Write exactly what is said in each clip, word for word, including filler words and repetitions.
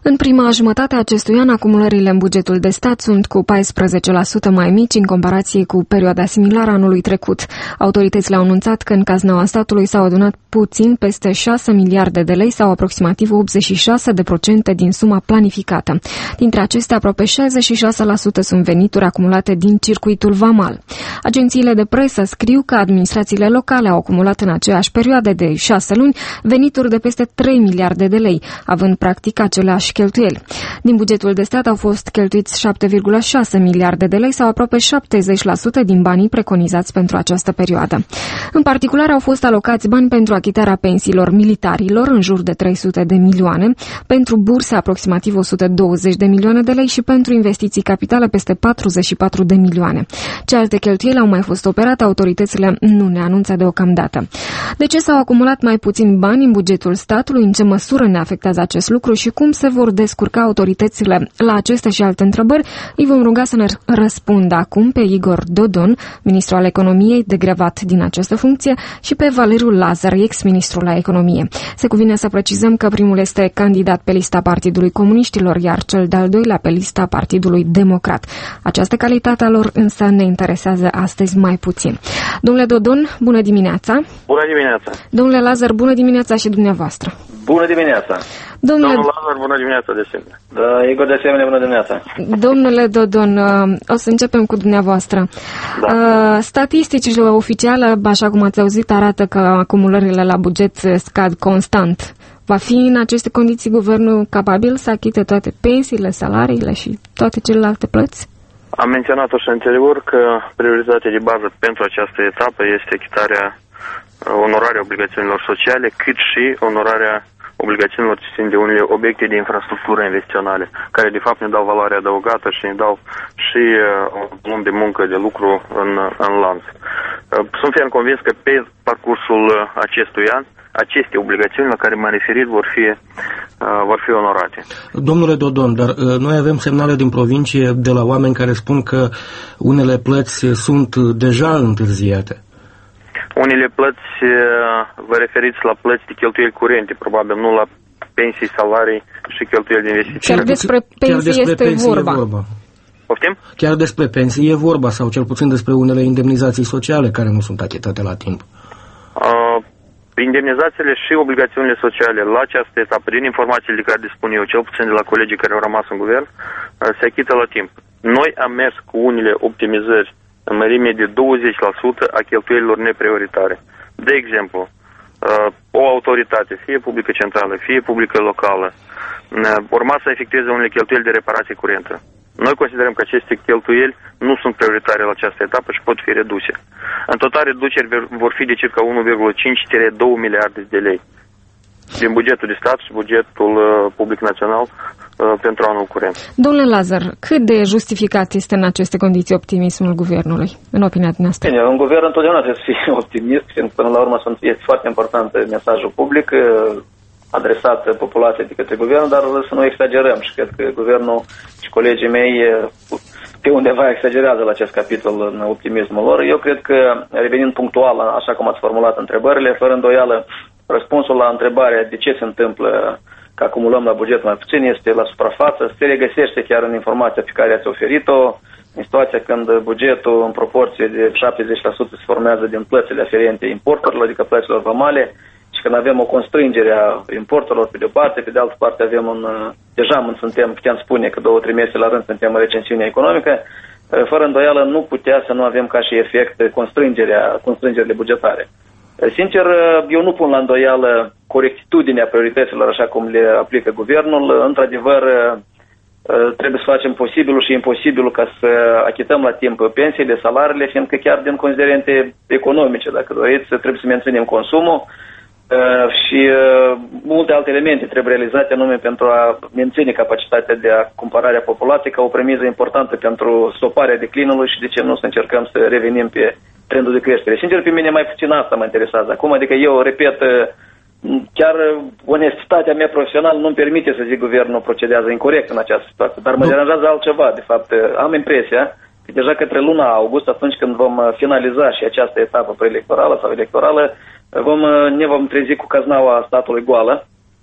În prima jumătate a acestui an, acumulările în bugetul de stat sunt cu paisprezece la sută mai mici în comparație cu perioada similară anului trecut. Autoritățile au anunțat că în caznaua statului s-au adunat puțin peste șase miliarde de lei sau aproximativ optzeci și șase la sută din suma planificată. Dintre acestea, aproape șaizeci și șase la sută sunt venituri acumulate din circuitul vamal. Agențiile de presă scriu că administrațiile locale au acumulat în aceeași perioadă de șase luni venituri de peste trei miliarde de lei, având practic aceleași cheltuieli. Din bugetul de stat au fost cheltuiți șapte virgulă șase miliarde de lei sau aproape șaptezeci la sută din banii preconizați pentru această perioadă. În particular au fost alocați bani pentru achitarea pensiilor militarilor, în jur de trei sute de milioane, pentru burse aproximativ o sută douăzeci de milioane de lei și pentru investiții capitale peste patruzeci și patru de milioane. Ce alte cheltuieli au mai fost operate, autoritățile nu ne anunță deocamdată. De ce s-au acumulat mai puțin bani în bugetul statului, în ce măsură ne afectează acest lucru și cum se vor descurca autoritățile la aceste și alte întrebări, îi vom ruga să ne răspundă acum pe Igor Dodon, ministru al economiei, degrevat din această funcție, și pe Valeriu Lazar, ex-ministru la economie. Se cuvine să precizăm că primul este candidat pe lista Partidului Comuniștilor, iar cel de-al doilea pe lista Partidului Democrat. Această calitate a lor însă ne interesează astăzi mai puțin. Domnule Dodon, bună dimineața! Bună dimineața! Domnule Lazar, bună dimineața și dumneavoastră! Bună dimineața! Domnule... Domnul Lazar, bună dimineața de asemenea. Da, Igor, de asemenea, bună dimineața. Domnule Dodon, o să începem cu dumneavoastră. Da. Statisticile oficiale, așa cum ați auzit, arată că acumulările la buget scad constant. Va fi în aceste condiții guvernul capabil să achite toate pensiile, salariile și toate celelalte plăți? Am menționat-o și anterior că prioritatea de bază pentru această etapă este achitarea, onorarea obligațiunilor sociale, cât și onorarea obligațiunilor ce țin de unele obiecte de infrastructură investiționale, care de fapt ne dau valoare adăugată și ne dau și uh, un volum de muncă, de lucru în, în lanț. Uh, sunt ferm convins că pe parcursul uh, acestui an, aceste obligațiuni la care m-am referit vor fi, uh, vor fi onorate. Domnule Dodon, dar uh, noi avem semnale din provincie de la oameni care spun că unele plăți sunt deja întârziate. Unele plăți, vă referiți la plăți de cheltuieli curente, probabil, nu la pensii, salarii și cheltuieli de investiții. Chiar despre pensii Chiar despre este pensii vorba. E vorba. Poftim? Chiar despre pensii e vorba, sau cel puțin despre unele indemnizații sociale care nu sunt achitate la timp. Uh, indemnizațiile și obligațiunile sociale la această etapă, din informațiile de care dispun eu, cel puțin de la colegii care au rămas în guvern, uh, se achită la timp. Noi am mers cu unele optimizări în mărime de douăzeci la sută a cheltuielilor neprioritare. De exemplu, o autoritate, fie publică centrală, fie publică locală, urma să efectueze unele cheltuieli de reparație curentă. Noi considerăm că aceste cheltuieli nu sunt prioritare la această etapă și pot fi reduse. În total, reduceri vor fi de circa unu virgulă cinci la doi miliarde de lei din bugetul de stat și bugetul uh, public național uh, pentru anul curent. Domnule Lazar, cât de justificat este în aceste condiții optimismul guvernului, în opinia dumneavoastră? Bine, un guvern întotdeauna trebuie să fie optimist, fiindcă până la urmă este foarte important mesajul public adresat populației de către guvern, dar să nu exagerăm și cred că guvernul și colegii mei pe undeva exagerează la acest capitol în optimismul lor. Eu cred că, revenind punctual, așa cum ați formulat întrebările, fără îndoială, răspunsul la întrebarea de ce se întâmplă că acumulăm la buget mai puțin este la suprafață, se regăsește chiar în informația pe care ați oferit-o, în situația când bugetul în proporție de șaptezeci la sută se formează din plățile aferente importurilor, adică plăților vamale, și când avem o constrângere a importurilor pe de o parte, pe de altă parte avem un, deja suntem, putem spune că două, trei mese la rând suntem în recesiune economică, fără îndoială nu putea să nu avem ca și efect constrângerea, constrângerile bugetare. Sincer, eu nu pun la îndoială corectitudinea priorităților așa cum le aplică guvernul. Într-adevăr, trebuie să facem posibilul și imposibilul ca să achităm la timp pensiile, salariile, fiindcă chiar din considerente economice, dacă doriți, trebuie să menținem consumul și multe alte elemente trebuie realizate anume pentru a menține capacitatea de a cumpărare a populației ca o premiză importantă pentru stoparea declinului și de ce nu să încercăm să revenim pe trendul de creștere. Sincer, pe mine mai puțin asta mă interesează acum, adică eu, repet, chiar onestitatea mea profesională nu-mi permite să zic guvernul procedează incorect în această situație, dar mă deranjează altceva, de fapt, am impresia că deja către luna august, atunci când vom finaliza și această etapă preelectorală sau electorală, vom, ne vom trezi cu caznaua statului goală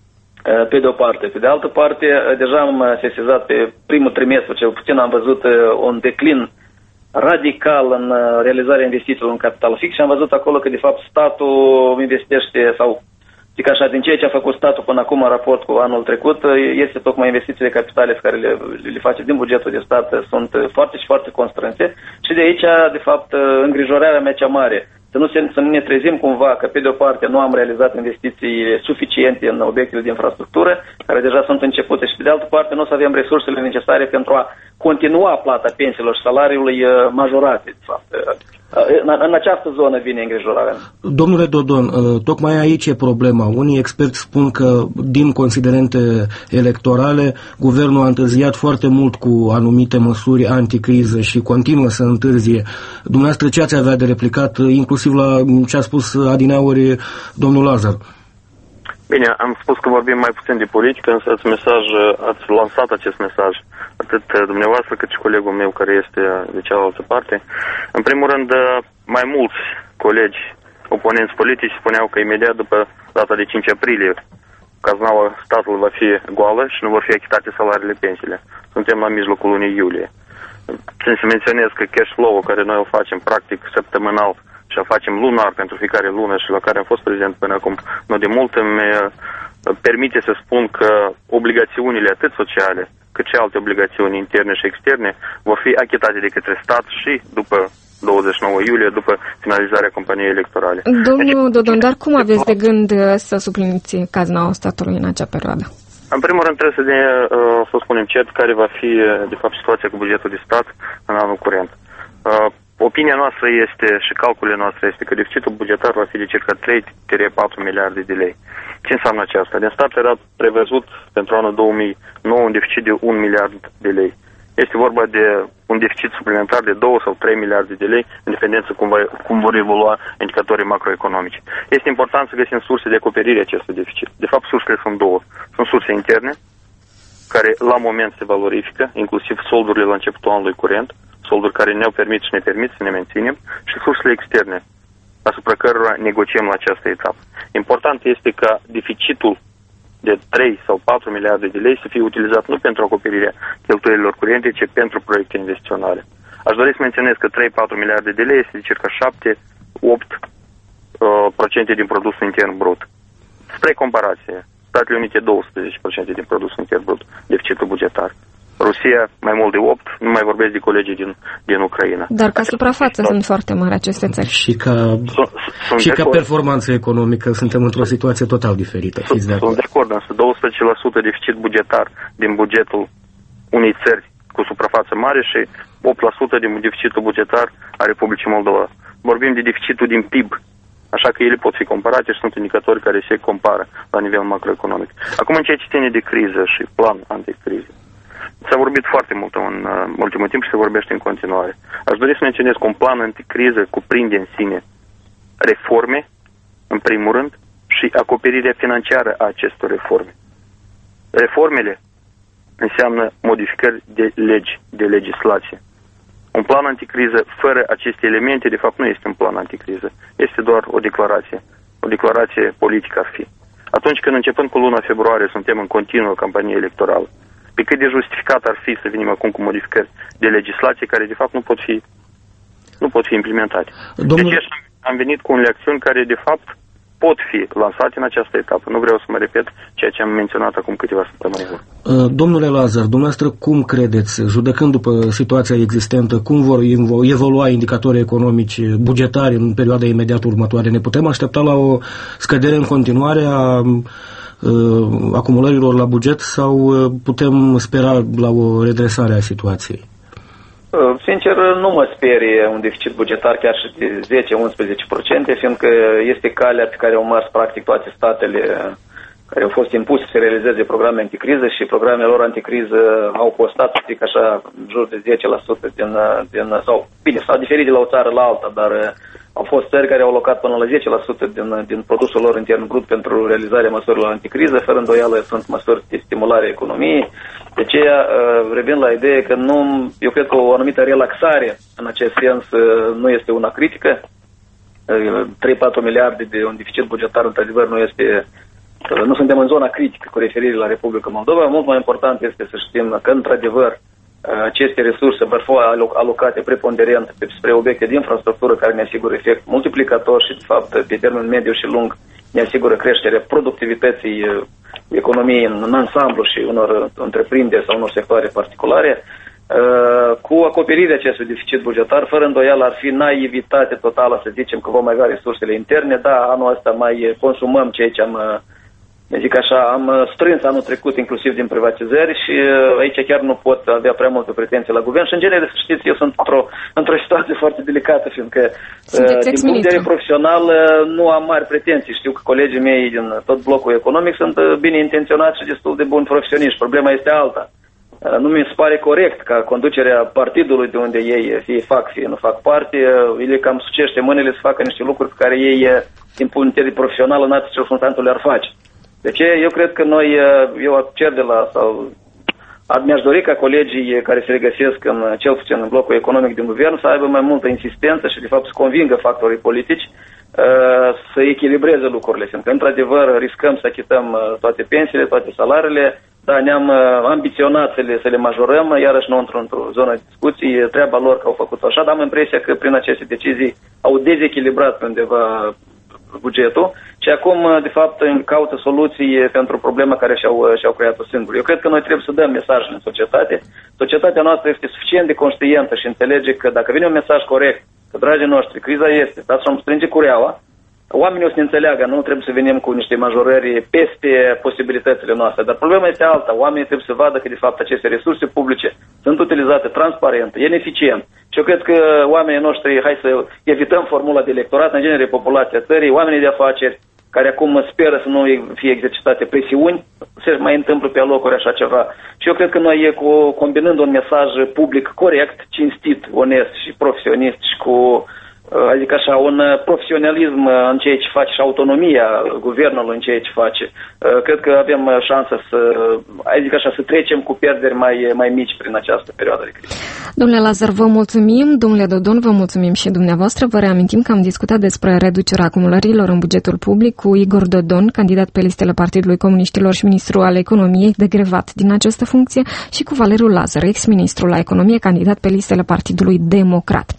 pe de o parte. Pe de altă parte, deja am sesizat pe primul trimestru, cel puțin am văzut un declin radical în realizarea investițiilor în capital fix și am văzut acolo că, de fapt, statul investește, sau zic așa, din ceea ce a făcut statul până acum în raport cu anul trecut, este tocmai investițiile capitale care le, le face din bugetul de stat sunt foarte și foarte constrânse și de aici, de fapt, îngrijorarea mea cea mare. Să nu, se, să nu ne trezim cumva că, pe de o parte, nu am realizat investiții suficiente în obiectele de infrastructură, care deja sunt începute, și, pe de altă parte, nu o să avem resursele necesare pentru a continua plata pensiilor și salariului majorate, de fapt. În, în această zonă vine îngrijorarea. Domnule Dodon, tocmai aici e problema. Unii experți spun că, din considerente electorale, guvernul a întârziat foarte mult cu anumite măsuri anticriză și continuă să întârzie. Dumneavoastră, ce ați avea de replicat, inclusiv la ce a spus adineauri domnul Lazar? Bine, am spus că vorbim mai puțin de politică, însă ați, mesaj, ați lansat acest mesaj, atât dumneavoastră cât și colegul meu care este de cealaltă parte. În primul rând, mai mulți colegi oponenți politici spuneau că imediat după data de cinci aprilie caznaua statului va fi goală și nu vor fi achitate salariile, pensiile. Suntem la mijlocul lunii iulie. Țin să menționez că cash flow-ul care noi o facem practic săptămânal și o facem lunar pentru fiecare lună și la care am fost prezent până acum, nu de mult, îmi permite să spun că obligațiunile atât sociale cât și alte obligațiuni interne și externe vor fi achitate de către stat și după douăzeci și nouă iulie, după finalizarea campaniei electorale. Domnul Dodon, dar cum aveți de gând să supliniți caznaua statului în acea perioadă? În primul rând trebuie să, ne, să spunem cert care va fi de fapt situația cu bugetul de stat în anul curent. Opinia noastră este și calculele noastre este că deficitul bugetar va fi de circa trei virgulă patru miliarde de lei. Ce înseamnă aceasta? Din start era prevăzut pentru anul două mii nouă un deficit de un miliard de lei. Este vorba de un deficit suplimentar de două sau trei miliarde de lei, în dependență cum, va, cum vor evolua indicatorii macroeconomici. Este important să găsim surse de acoperire acestui deficit. De fapt, sursele sunt două. Sunt surse interne, care la moment se valorifică, inclusiv soldurile la începutul anului curent, solduri care ne-au permis și ne permit să ne menținem, și sursele externe, asupra cărora negociem la această etapă. Important este ca deficitul de trei sau patru miliarde de lei să fie utilizat nu pentru acoperirea cheltuielilor curente, ci pentru proiecte investiționale. Aș dori să menționez că trei patru miliarde de lei este de circa șapte opt procente uh, din produsul intern brut. Spre comparație, Statele Unite douăsprezece la sută din produsul intern brut, deficitul bugetar. Rusia mai mult de opt, nu mai vorbesc de colegii din, din Ucraina. Dar ca suprafață sunt foarte mari aceste țări. Și ca, sunt și ca performanță economică suntem într-o situație total diferită. Sunt, sunt de acord, însă douăsprezece la sută deficit bugetar din bugetul unei țări cu suprafață mare și opt la sută din deficitul bugetar a Republicii Moldova. Vorbim de deficitul din P I B, așa că ele pot fi comparate și sunt indicatori care se compară la nivel macroeconomic. Acum, în ceea ce ține de criză și plan anticriză, s-a vorbit foarte mult în uh, ultimul timp și se vorbește în continuare. Aș dori să menționez că un plan anticriză cuprinde în sine reforme, în primul rând, și acoperirea financiară a acestor reforme. Reformele înseamnă modificări de legi, de legislație. Un plan anticriză fără aceste elemente, de fapt, nu este un plan anticriză. Este doar o declarație. O declarație politică ar fi. Atunci când, începând cu luna februarie, suntem în continuă campanie electorală, pe cât de justificat ar fi să venim acum cu modificări de legislație care, de fapt, nu pot fi, nu pot fi implementate. Domnul... Deci am venit cu unele acțiuni care, de fapt, pot fi lansate în această etapă. Nu vreau să mă repet ceea ce am menționat acum câteva săptămâni. Domnule Lazar, dumneavoastră cum credeți, judecând după situația existentă, cum vor evolua indicatorii economici bugetari în perioada imediat următoare? Ne putem aștepta la o scădere în continuare a acumulărilor la buget sau putem spera la o redresare a situației? Sincer, nu mă sperie un deficit bugetar chiar și de zece la unsprezece la sută, fiindcă este calea pe care au mers practic toate statele care au fost impuse să realizeze programe anticriză și programele lor anticriză au costat, zic așa, în jur de zece la sută din, din sau bine, s-au diferit de la o țară la alta, dar au fost țări care au alocat până la zece la sută din, din produsul lor intern brut pentru realizarea măsurilor anticriză, fără îndoială sunt măsuri de stimulare a economiei. De aceea, revin la idee că nu, eu cred că o anumită relaxare în acest sens nu este una critică. trei patru miliarde de un deficit bugetar, într-adevăr, nu este nu suntem în zona critică cu referire la Republica Moldova. Mult mai important este să știm că, într-adevăr, aceste resurse vor fi alocate preponderent spre obiecte de infrastructură care ne asigură efect multiplicator și, de fapt, pe termen mediu și lung ne asigură creșterea productivității economiei în ansamblu și unor întreprinderi sau unor sectoare particulare. Cu acoperirea acestui deficit bugetar, fără îndoială ar fi naivitate totală să zicem că vom avea resursele interne. Da, anul ăsta mai consumăm ceea ce am, zic așa, am strâns anul trecut inclusiv din privatizări și aici chiar nu pot avea prea multe pretenții la guvern și în genere, să știți, eu sunt într-o, într-o situație foarte delicată, fiindcă Sunteți din punct de vedere profesional nu am mari pretenții. Știu că colegii mei din tot blocul economic sunt bine intenționați și destul de buni profesioniști. Problema este alta. Nu mi se pare corect ca conducerea partidului de unde ei fie fac, fie nu fac parte, ele cam sucește mâinile să facă niște lucruri pe care ei, din punct de vedere profesional, în alte circunstanțe le-ar face. De ce? Eu cred că noi, eu cer de la, sau mi-aș dori ca colegii care se regăsesc în, cel puțin în blocul economic din guvern, să aibă mai multă insistență și, de fapt, să convingă factorii politici să echilibreze lucrurile. Fiindcă, într-adevăr, riscăm să achităm toate pensiile, toate salariile, dar ne-am ambiționat să le, să le majorăm, iarăși nu într-o, într-o zonă de discuții, treaba lor că au făcut-o așa, dar am impresia că prin aceste decizii au dezechilibrat pe undeva bugetul și acum, de fapt, caută soluții pentru problema care și-au, și-au creat-o singuri. Eu cred că noi trebuie să dăm mesajele în societate. Societatea noastră este suficient de conștientă și înțelege că dacă vine un mesaj corect, că, dragii noștri, criza este, stați să-mi strânge cureaua, oamenii o să ne înțeleagă, nu trebuie să venim cu niște majorări peste posibilitățile noastre. Dar problema este alta. Oamenii trebuie să vadă că, de fapt, aceste resurse publice sunt utilizate transparent, eficient. Și eu cred că oamenii noștri, hai să evităm formula de electorat, în genere populația țării, oamenii de afaceri, care acum speră să nu fie exercitate presiuni, se mai întâmplă pe alocuri așa ceva. Și eu cred că noi, cu, combinând un mesaj public corect, cinstit, onest și profesionist și cu, adică așa, un profesionalism în ceea ce face și autonomia guvernului în ceea ce face, cred că avem șansă să, adică așa, să trecem cu pierderi mai, mai mici prin această perioadă de criză. Domnule Lazar, vă mulțumim. Domnule Dodon, vă mulțumim și dumneavoastră. Vă reamintim că am discutat despre reducerea acumulărilor în bugetul public cu Igor Dodon, candidat pe listele Partidului Comuniștilor și ministru al Economiei, degrevat din această funcție, și cu Valeriu Lazar, ex-ministru la Economie, candidat pe listele Partidului Democrat.